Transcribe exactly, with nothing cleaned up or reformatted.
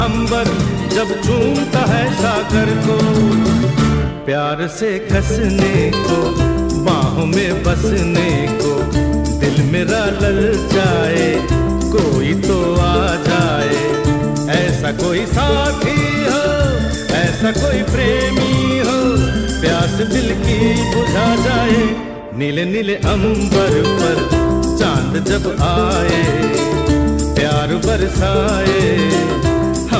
अंबर जब चूमता है सागर को, प्यार से कसने को, बाहों में बसने को, दिल मेरा ललचाए, कोई तो आ जाए। ऐसा कोई साथी हो, ऐसा कोई प्रेमी हो, प्यास दिल की बुझा जाए। नीले नीले अंबर पर चांद जब आए, प्यार बरसाए।